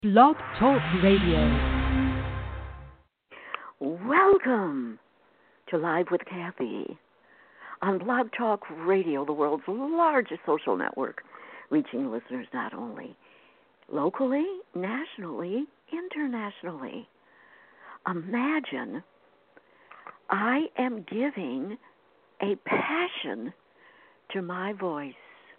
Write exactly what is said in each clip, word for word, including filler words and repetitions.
Blog Talk Radio. Welcome to Live with Kathy on Blog Talk Radio, the world's largest social network, reaching listeners not only locally, nationally, internationally. Imagine I am giving a passion to my voice.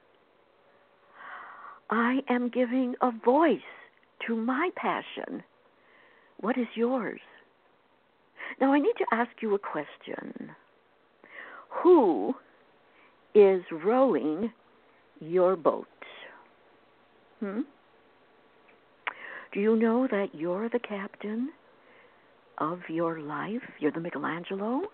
I am giving a voice to my passion. What is yours? Now, I need to ask you a question. Who is rowing your boat? Hmm? Do you know that you're the captain of your life? You're the Michelangelo?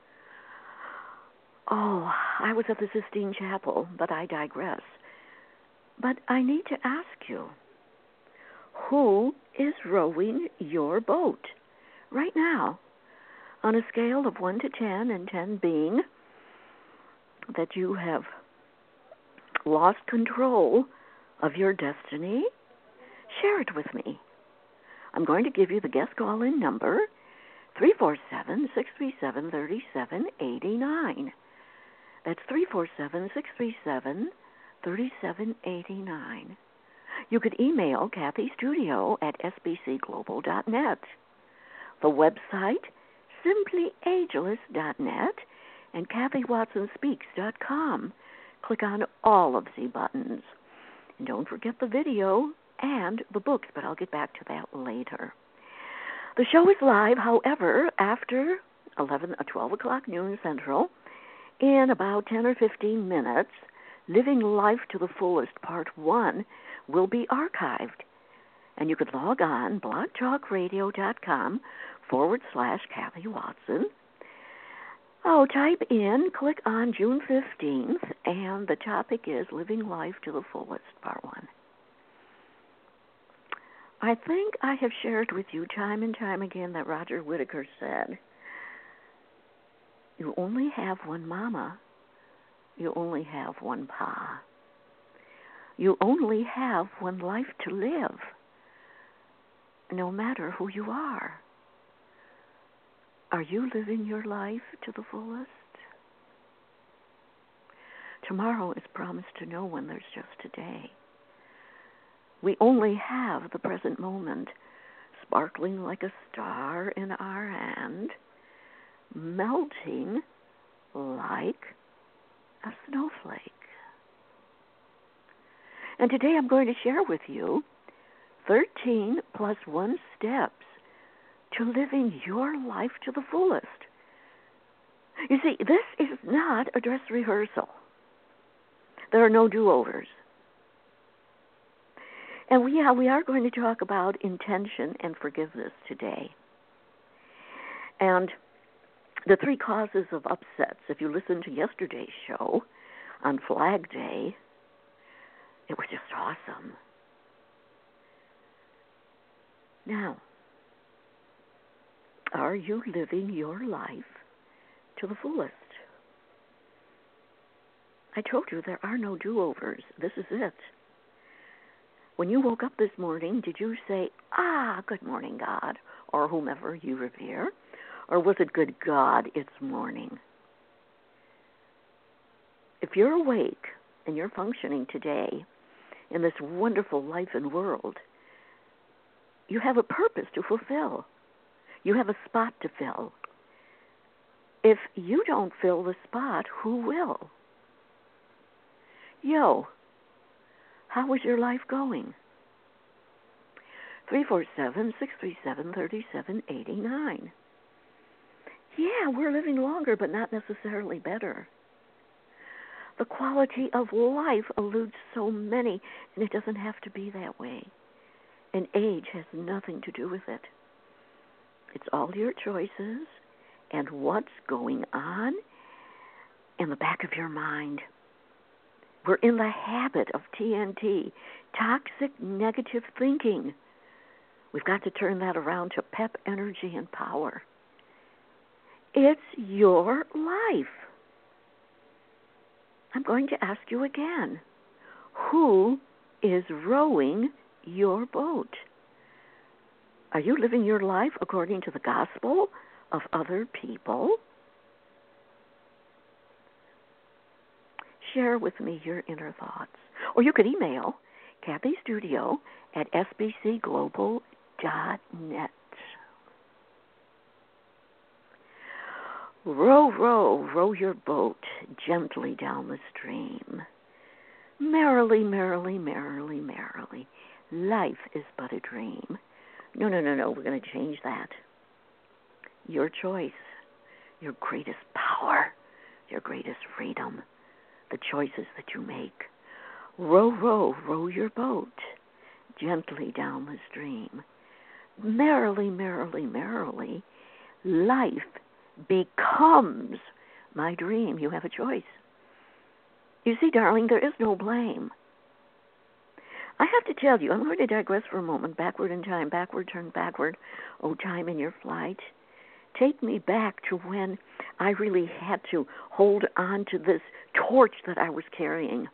Oh, I was at the Sistine Chapel, but I digress. But I need to ask you, who is rowing your boat right now on a scale of one to ten, and ten being that you have lost control of your destiny? Share it with me. I'm going to give you the guest call-in number, three four seven, six three seven, three seven eight nine. That's three four seven, six three seven, three seven eight nine. You could email Kathy Studio at s b c global dot net. The website, simply ageless dot net, and kathy watson speaks dot com. Click on all of the buttons. And don't forget the video and the books, but I'll get back to that later. The show is live, however, after eleven or twelve o'clock noon Central. In about ten or fifteen minutes, Living Life to the Fullest Part one will be archived. And you could log on, blogtalkradio.com forward slash Kathy Watson. Oh, type in, click on June fifteenth, and the topic is Living Life to the Fullest, Part one. I think I have shared with you time and time again that Roger Whittaker said, you only have one mama, you only have one pa. You only have one life to live, no matter who you are. Are you living your life to the fullest? Tomorrow is promised to no one. There's just today. We only have the present moment, sparkling like a star in our hand, melting like a snowflake. And today I'm going to share with you thirteen plus one steps to living your life to the fullest. You see, this is not a dress rehearsal. There are no do-overs. And we, yeah, we are going to talk about intention and forgiveness today. And the three causes of upsets, if you listen to yesterday's show on Flag Day, it was just awesome. Now, are you living your life to the fullest? I told you there are no do-overs. This is it. When you woke up this morning, did you say, ah, good morning, God, or whomever you revere? Or was it, good God, it's morning? If you're awake and you're functioning today in this wonderful life and world, you have a purpose to fulfill. You have a spot to fill. If you don't fill the spot, who will? Yo, how is your life going? three four seven, six three seven, three seven eight nine. Yeah, we're living longer, but not necessarily better. The quality of life eludes so many, and it doesn't have to be that way. And age has nothing to do with it. It's all your choices and what's going on in the back of your mind. We're in the habit of T N T, toxic negative thinking. We've got to turn that around to pep, energy, and power. It's your life. I'm going to ask you again. Who is rowing your boat? Are you living your life according to the gospel of other people? Share with me your inner thoughts. Or you could email Kathy Studio at s b c global dot net. Row, row, row your boat gently down the stream. Merrily, merrily, merrily, merrily. Life is but a dream. No, no, no, no, we're going to change that. Your choice, your greatest power, your greatest freedom, the choices that you make. Row, row, row your boat gently down the stream. Merrily, merrily, merrily, life becomes my dream. You have a choice. You see, darling, there is no blame. I have to tell you, I'm going to digress for a moment, backward in time, backward, turn backward. Oh, time in your flight. Take me back to when I really had to hold on to this torch that I was carrying.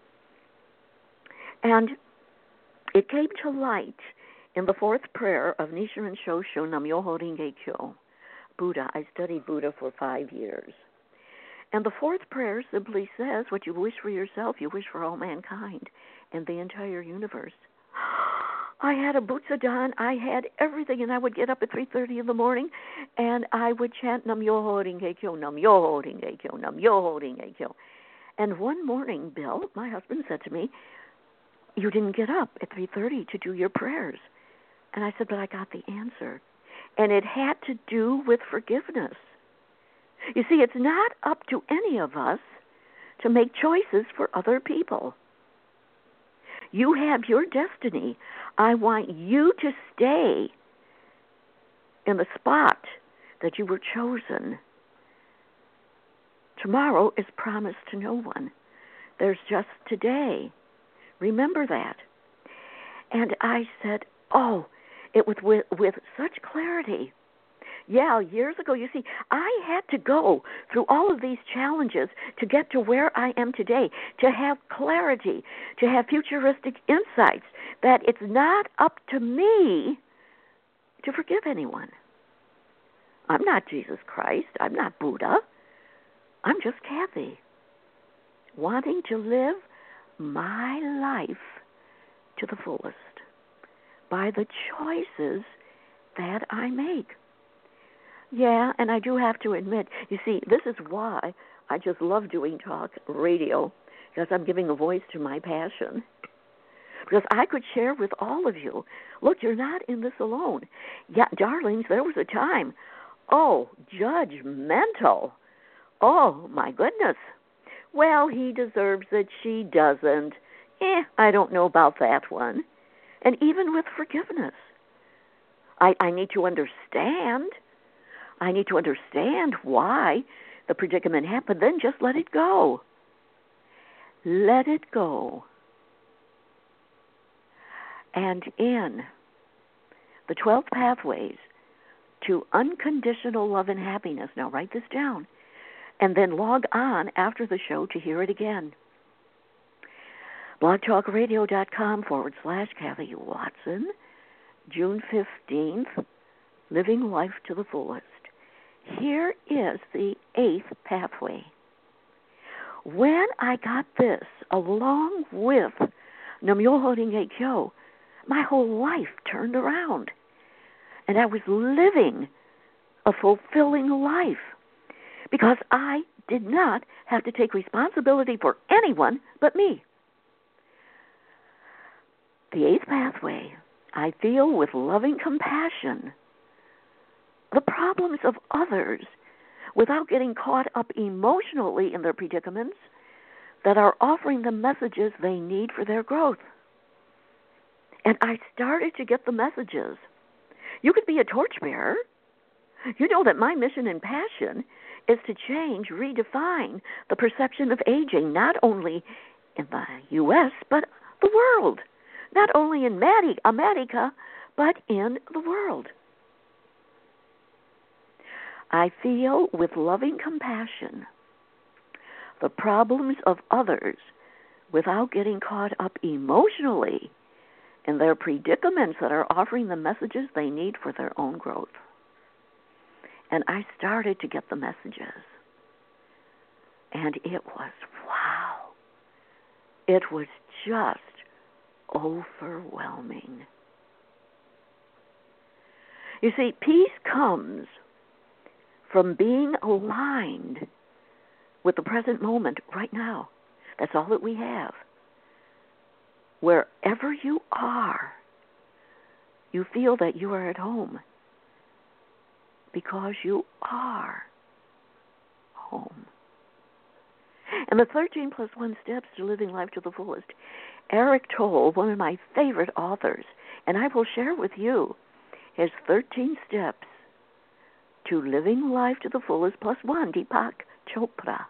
And it came to light in the fourth prayer of Nichiren Shoshu Nam-myoho Renge Kyo, Buddha. I studied Buddha for five years. And the fourth prayer simply says, what you wish for yourself, you wish for all mankind and the entire universe. I had a butsudan, I had everything, and I would get up at three thirty in the morning, and I would chant Nam-myoho Renge Kyo, Nam-myoho Renge Kyo, Nam-myoho Renge Kyo. And one morning, Bill, my husband, said to me, you didn't get up at three thirty to do your prayers. And I said, but I got the answer. And it had to do with forgiveness. You see, it's not up to any of us to make choices for other people. You have your destiny. I want you to stay in the spot that you were chosen. Tomorrow is promised to no one. There's just today. Remember that. And I said, oh, it was with, with such clarity. Yeah, years ago, you see, I had to go through all of these challenges to get to where I am today, to have clarity, to have futuristic insights, that it's not up to me to forgive anyone. I'm not Jesus Christ. I'm not Buddha. I'm just Kathy, wanting to live my life to the fullest by the choices that I make. Yeah, and I do have to admit, you see, this is why I just love doing talk radio, because I'm giving a voice to my passion. Because I could share with all of you, look, you're not in this alone. Yeah, darlings, there was a time, oh, judgmental. Oh, my goodness. Well, he deserves it, she doesn't. Eh, I don't know about that one. And even with forgiveness, I, I need to understand. I need to understand why the predicament happened, then just let it go. Let it go. And in the twelve pathways to unconditional love and happiness, now write this down, and then log on after the show to hear it again. blogtalkradio.com forward slash Kathy Watson, June fifteenth, Living Life to the Fullest. Here is the eighth pathway. When I got this, along with Nam-myoho Renge Kyo, my whole life turned around. And I was living a fulfilling life because I did not have to take responsibility for anyone but me. The eighth pathway, I feel with loving compassion the problems of others without getting caught up emotionally in their predicaments that are offering them messages they need for their growth. And I started to get the messages. You could be a torchbearer. You know that my mission and passion is to change, redefine the perception of aging, not only in the U S, but the world. Not only in America, but in the world. I feel with loving compassion the problems of others without getting caught up emotionally and their predicaments that are offering the messages they need for their own growth. And I started to get the messages. And it was, wow. It was just overwhelming. You see, peace comes from being aligned with the present moment right now. That's all that we have. Wherever you are, you feel that you are at home because you are home. And the thirteen plus one steps to living life to the fullest, Eric Tolle, one of my favorite authors, and I will share with you his thirteen steps to living life to the fullest plus one, Deepak Chopra.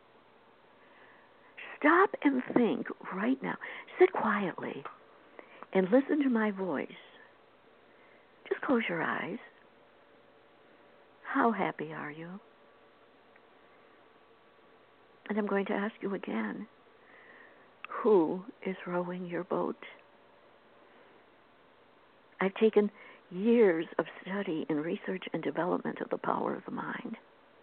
Stop and think right now. Sit quietly and listen to my voice. Just close your eyes. How happy are you? And I'm going to ask you again, who is rowing your boat? I've taken years of study and research and development of the power of the mind.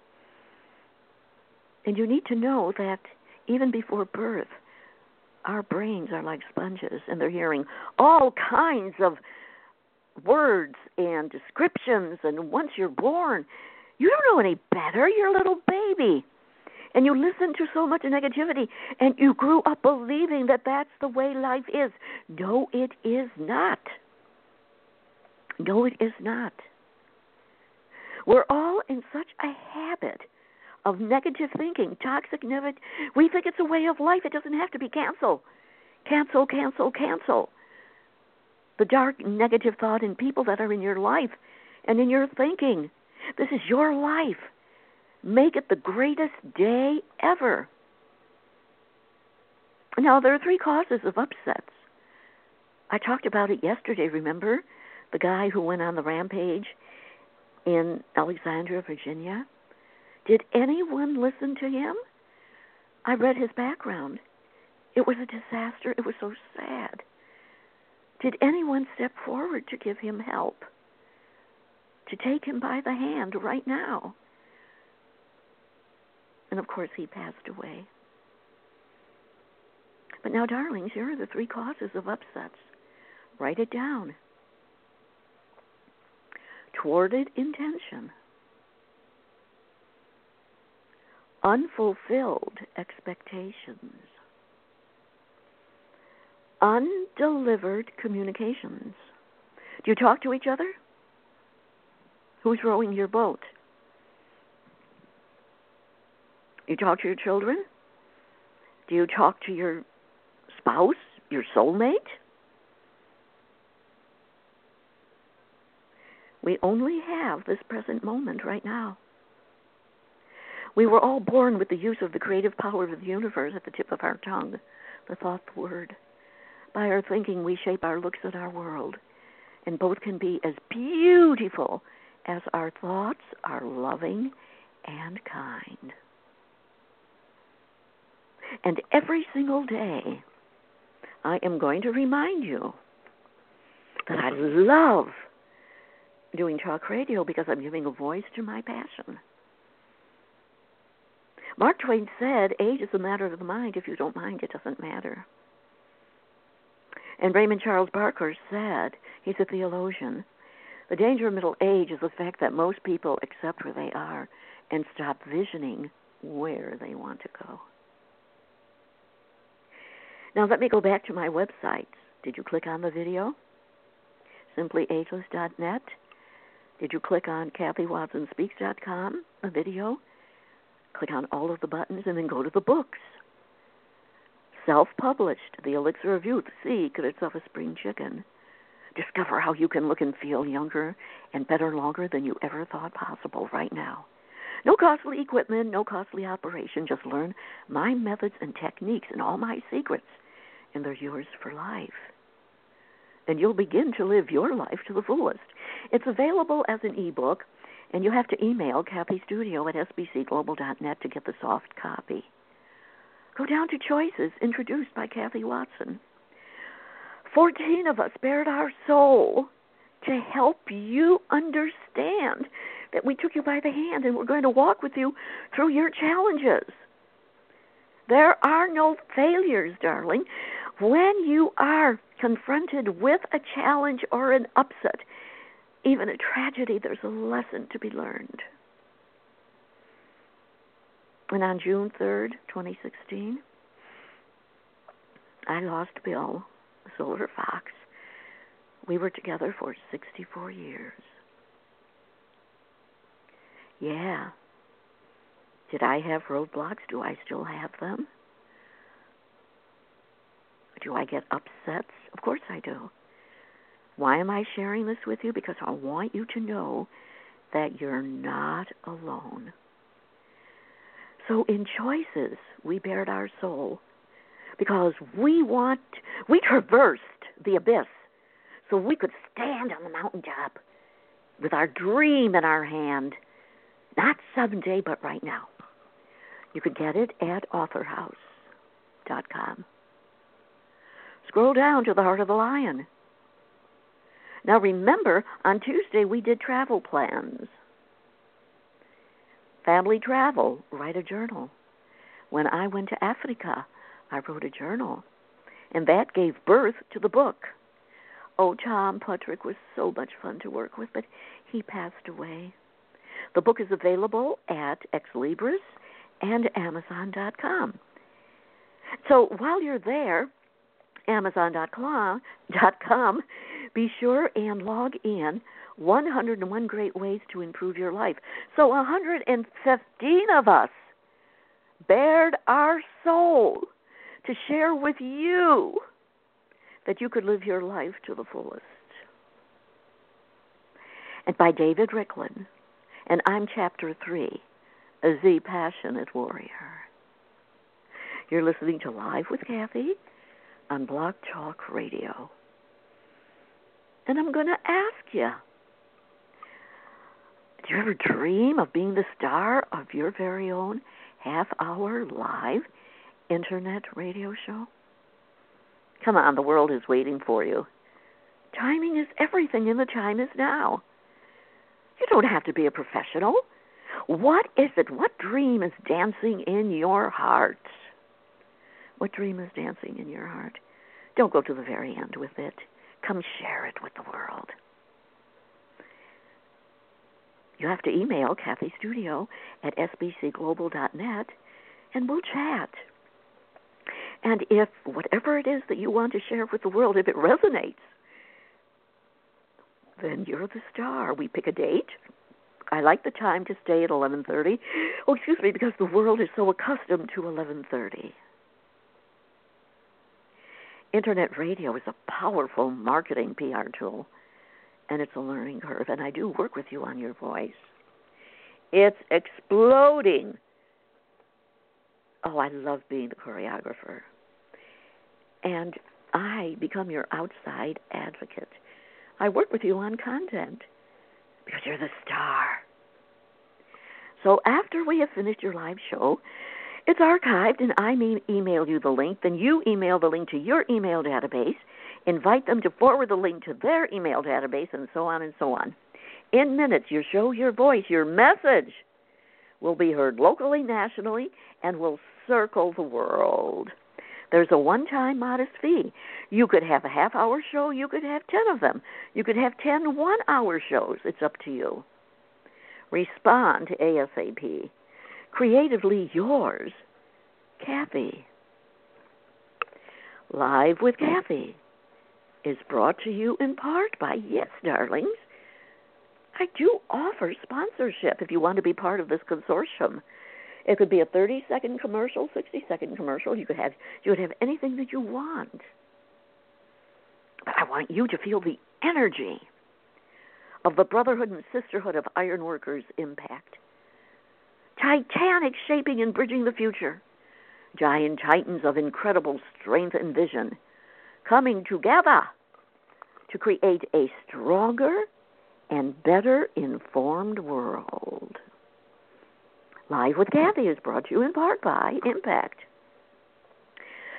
And you need to know that even before birth, our brains are like sponges, and they're hearing all kinds of words and descriptions, and once you're born, you don't know any better. You're a little baby. And you listen to so much negativity, and you grew up believing that that's the way life is. No, it is not. No, it is not. We're all in such a habit of negative thinking, toxic negative. We think it's a way of life. It doesn't have to be cancel. Cancel, cancel, cancel. The dark negative thought in people that are in your life and in your thinking. This is your life. Make it the greatest day ever. Now, there are three causes of upsets. I talked about it yesterday, remember? The guy who went on the rampage in Alexandria, Virginia. Did anyone listen to him? I read his background. It was a disaster. It was so sad. Did anyone step forward to give him help? To take him by the hand right now? And of course, he passed away. But now, darlings, here are the three causes of upsets. Write it down. Thwarted intention. Unfulfilled expectations. Undelivered communications. Do you talk to each other? Who's rowing your boat? You talk to your children? Do you talk to your spouse, your soulmate? We only have this present moment right now. We were all born with the use of the creative power of the universe at the tip of our tongue, the thought word. By our thinking, we shape our looks at our world, and both can be as beautiful as our thoughts are loving and kind. And every single day, I am going to remind you that I love doing talk radio because I'm giving a voice to my passion. Mark Twain said, age is a matter of the mind. If you don't mind, it doesn't matter. And Raymond Charles Barker said, he's a theologian, the danger of middle age is the fact that most people accept where they are and stop visioning where they want to go. Now let me go back to my website. Did you click on the video? simply ageless dot net. Did you click on Kathy Watson Speaks dot com, a video? Click on all of the buttons and then go to the books. Self-published, The Elixir of Youth, Secrets of a Spring Chicken. Discover how you can look and feel younger and better longer than you ever thought possible right now. No costly equipment, no costly operation. Just learn my methods and techniques and all my secrets, and they're yours for life. And you'll begin to live your life to the fullest. It's available as an ebook, and you have to email Kathy Studio at s b c global dot net to get the soft copy. Go down to Choices, introduced by Kathy Watson. fourteen of us bared our soul to help you understand that we took you by the hand and we're going to walk with you through your challenges. There are no failures, darling. When you are confronted with a challenge or an upset, even a tragedy, there's a lesson to be learned. And on June third, twenty sixteen, I lost Bill, the silver fox. We were together for sixty-four years. Yeah. Did I have roadblocks? Do I still have them? Do I get upsets? Of course I do. Why am I sharing this with you? Because I want you to know that you're not alone. So in choices, we bared our soul because we want, we traversed the abyss so we could stand on the mountaintop with our dream in our hand, not someday, but right now. You can get it at author house dot com. Scroll down to the Heart of the Lion. Now remember, on Tuesday we did travel plans. Family travel, write a journal. When I went to Africa, I wrote a journal. And that gave birth to the book. Oh, Tom Puttrick was so much fun to work with, but he passed away. The book is available at Ex Libris and Amazon dot com. So while you're there, Amazon dot com, be sure and log in one hundred one Great Ways to Improve Your Life. So one hundred fifteen of us bared our soul to share with you that you could live your life to the fullest. And by David Ricklin, and I'm Chapter three, The Passionate Warrior. You're listening to Live with Kathy on Blog Talk Radio. And I'm going to ask you, do you ever dream of being the star of your very own half-hour live internet radio show? Come on, the world is waiting for you. Timing is everything, and the time is now. You don't have to be a professional. What is it? What dream is dancing in your heart? What dream is dancing in your heart? Don't go to the very end with it. Come share it with the world. You have to email Kathy Studio at s b c global dot net, and we'll chat. And if whatever it is that you want to share with the world, if it resonates, then you're the star. We pick a date. I like the time to stay at eleven thirty. Oh, excuse me, because the world is so accustomed to eleven thirty. Internet radio is a powerful marketing P R tool, and it's a learning curve, and I do work with you on your voice. It's exploding. Oh, I love being the choreographer. And I become your outside advocate. I work with you on content because you're the star. So after we have finished your live show, it's archived, and I mean email you the link. Then you email the link to your email database, invite them to forward the link to their email database, and so on and so on. In minutes, your show, your voice, your message will be heard locally, nationally, and will circle the world. There's a one-time modest fee. You could have a half-hour show. You could have ten of them. You could have ten one-hour shows. It's up to you. Respond ASAP. Creatively yours, Kathy. Live with Kathy is brought to you in part by, yes, darlings, I do offer sponsorship if you want to be part of this consortium. It could be a thirty-second commercial, sixty-second commercial. You could have you would have anything that you want. But I want you to feel the energy of the brotherhood and sisterhood of ironworkers' impact. Titanic shaping and bridging the future. Giant titans of incredible strength and vision coming together to create a stronger and better informed world. Live with Kathy is brought to you in part by Impact.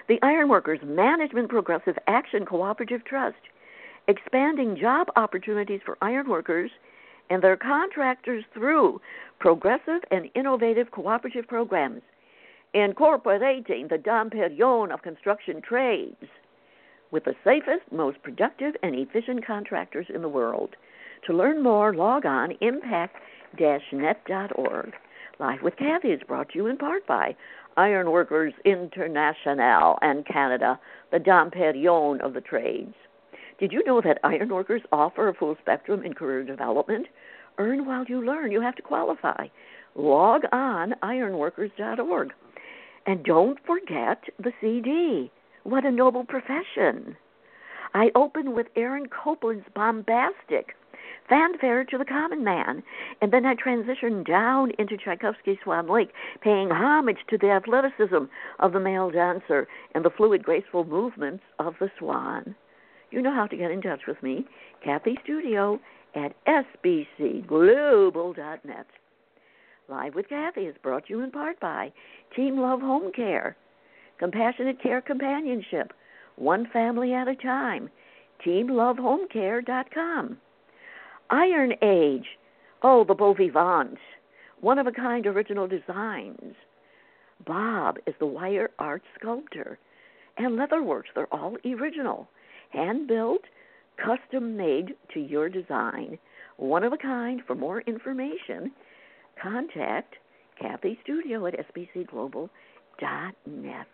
The Ironworkers Management Progressive Action Cooperative Trust, expanding job opportunities for ironworkers and their contractors through progressive and innovative cooperative programs, incorporating the Dom Perignon of construction trades with the safest, most productive, and efficient contractors in the world. To learn more, log on impact dash net dot org. Live with Kathy is brought to you in part by Ironworkers International and Canada, the Dom Perignon of the trades. Did you know that ironworkers offer a full spectrum in career development? Earn while you learn. You have to qualify. Log on ironworkers dot org. And don't forget the C D. What a noble profession. I open with Aaron Copland's bombastic Fanfare to the Common Man, and then I transition down into Tchaikovsky's Swan Lake, paying homage to the athleticism of the male dancer and the fluid, graceful movements of the swan. You know how to get in touch with me, Kathy Studio at S B C global dot net. Live with Kathy is brought to you in part by Team Love Home Care, compassionate care companionship, one family at a time, team love home care dot com. Iron Age, oh, the Beau Vivant, one-of-a-kind original designs. Bob is the wire art sculptor, and Leatherworks, they're all original, hand-built, custom-made to your design, one-of-a-kind. For more information, contact Kathy Studio at S B C global dot net.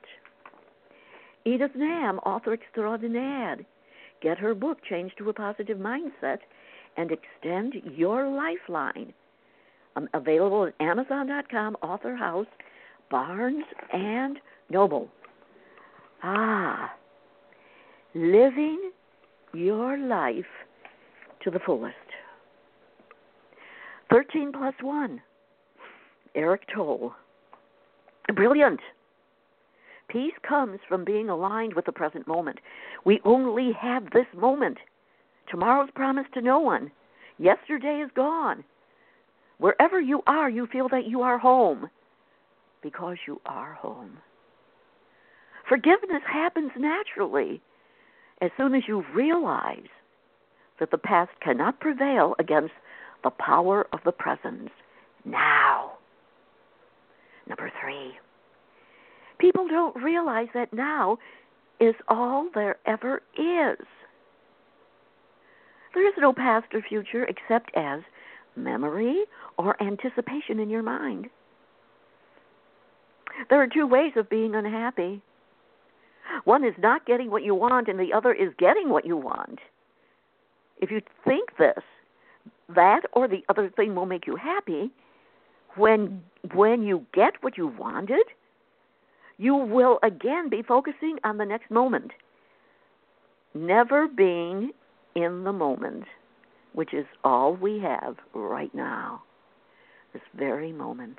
Edith Nam, author extraordinaire. Get her book, Change to a Positive Mindset, and Extend Your Lifeline. Um, available at amazon dot com, Author House, Barnes and Noble. Ah, living your life to the fullest. thirteen plus one, Eric Toll. Brilliant. Peace comes from being aligned with the present moment. We only have this moment. Tomorrow's promised to no one. Yesterday is gone. Wherever you are, you feel that you are home because you are home. Forgiveness happens naturally as soon as you realize that the past cannot prevail against the power of the present now. Number three, people don't realize that now is all there ever is. There is no past or future except as memory or anticipation in your mind. There are two ways of being unhappy. One is not getting what you want, and the other is getting what you want. If you think this, that or the other thing will make you happy, when when you get what you wanted, you will again be focusing on the next moment, never being in the moment, which is all we have right now, this very moment.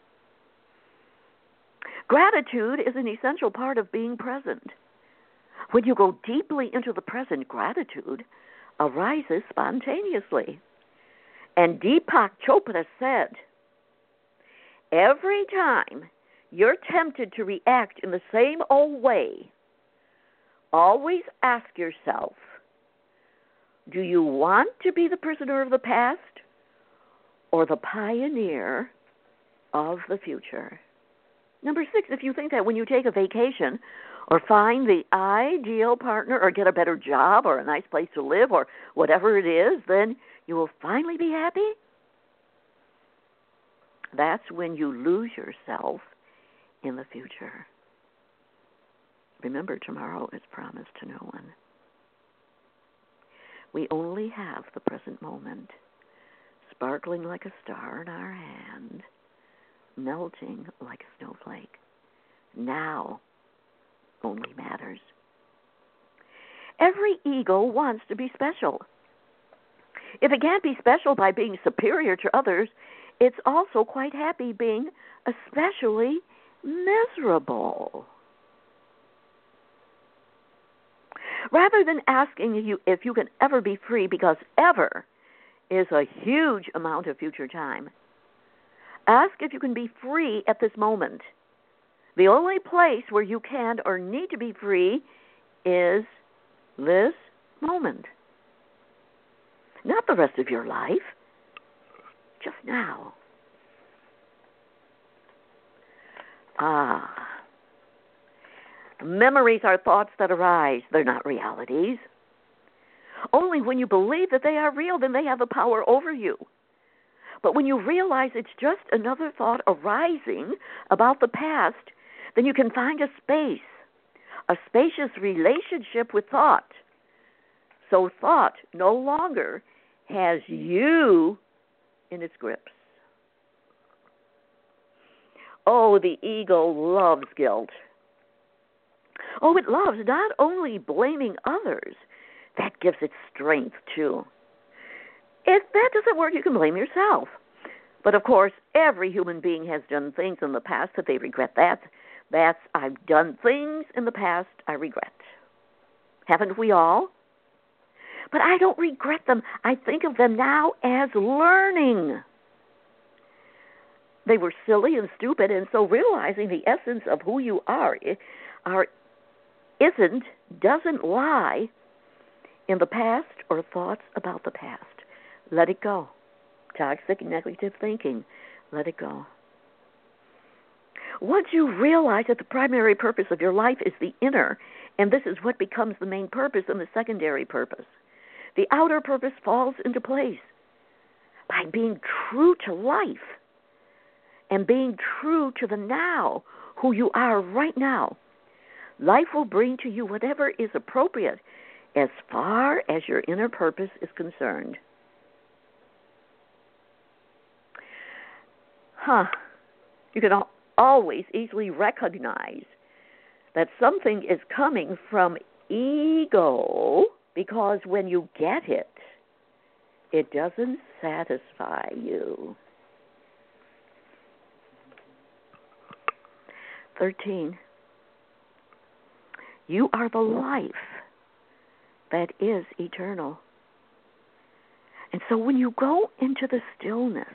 Gratitude is an essential part of being present. When you go deeply into the present, gratitude arises spontaneously. And Deepak Chopra said, every time you're tempted to react in the same old way, always ask yourself, do you want to be the prisoner of the past or the pioneer of the future? Number six, if you think that when you take a vacation or find the ideal partner or get a better job or a nice place to live or whatever it is, then you will finally be happy, that's when you lose yourself in the future. Remember, tomorrow is promised to no one. We only have the present moment, sparkling like a star in our hand, melting like a snowflake. Now only matters. Every ego wants to be special. If it can't be special by being superior to others, it's also quite happy being especially miserable. Rather than asking you if you can ever be free, because ever is a huge amount of future time, ask if you can be free at this moment. The only place where you can or need to be free is this moment. Not the rest of your life. Just now. Ah. Memories are thoughts that arise. They're not realities. Only when you believe that they are real, then they have the power over you. But when you realize it's just another thought arising about the past, then you can find a space, a spacious relationship with thought. So thought no longer has you in its grips. Oh, the ego loves guilt. Oh, it loves not only blaming others, that gives it strength too. If that doesn't work, you can blame yourself. But of course, every human being has done things in the past that they regret. That, that's, I've done things in the past I regret. Haven't we all? But I don't regret them. I think of them now as learning. They were silly and stupid, and so realizing the essence of who you are, are isn't, doesn't lie in the past or thoughts about the past. Let it go. Toxic, negative thinking. Let it go. Once you realize that the primary purpose of your life is the inner, and this is what becomes the main purpose and the secondary purpose, the outer purpose falls into place by being true to life and being true to the now, who you are right now. Life will bring to you whatever is appropriate as far as your inner purpose is concerned. Huh. You can always easily recognize that something is coming from ego because when you get it, it doesn't satisfy you. thirteen. You are the life that is eternal. And so when you go into the stillness,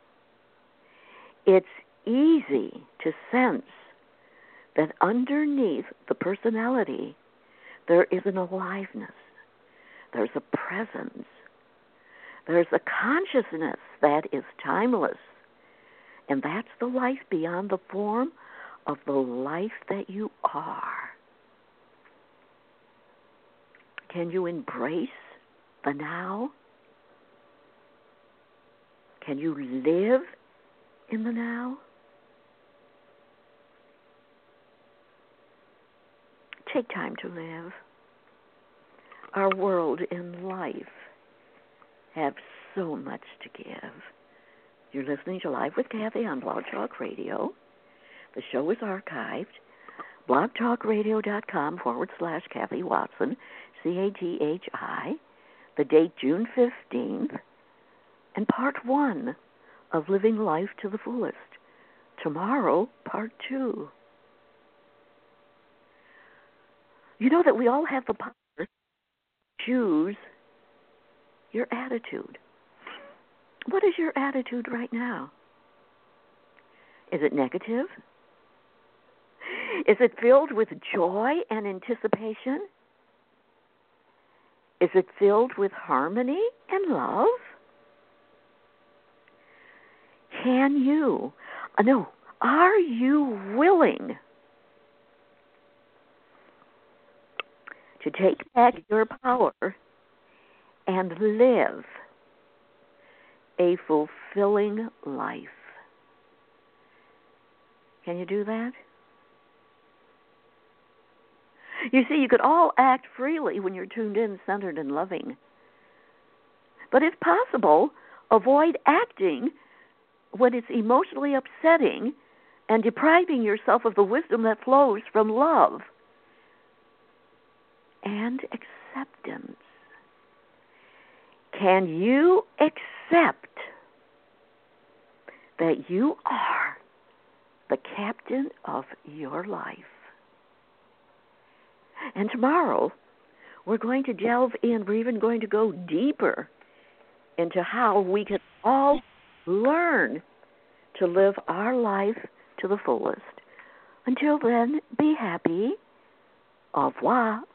it's easy to sense that underneath the personality, there is an aliveness. There's a presence. There's a consciousness that is timeless. And that's the life beyond the form of the life that you are. Can you embrace the now? Can you live in the now? Take time to live. Our world and life have so much to give. You're listening to Live with Kathy on Blog Talk Radio. The show is archived. blogtalkradio.com forward slash Kathy Watson, C A T H I. The date June fifteenth. And part one of Living Life to the Fullest. Tomorrow, part two. You know that we all have the power to choose your attitude. What is your attitude right now? Is it negative? Is it filled with joy and anticipation? Is it filled with harmony and love? Can you, uh, no, are you willing to take back your power and live a fulfilling life? Can you do that? You see, you could all act freely when you're tuned in, centered, and loving. But if possible, avoid acting when it's emotionally upsetting and depriving yourself of the wisdom that flows from love and acceptance. Can you accept that you are the captain of your life? And tomorrow, we're going to delve in, we're even going to go deeper into how we can all learn to live our life to the fullest Until then, be happy. Au revoir.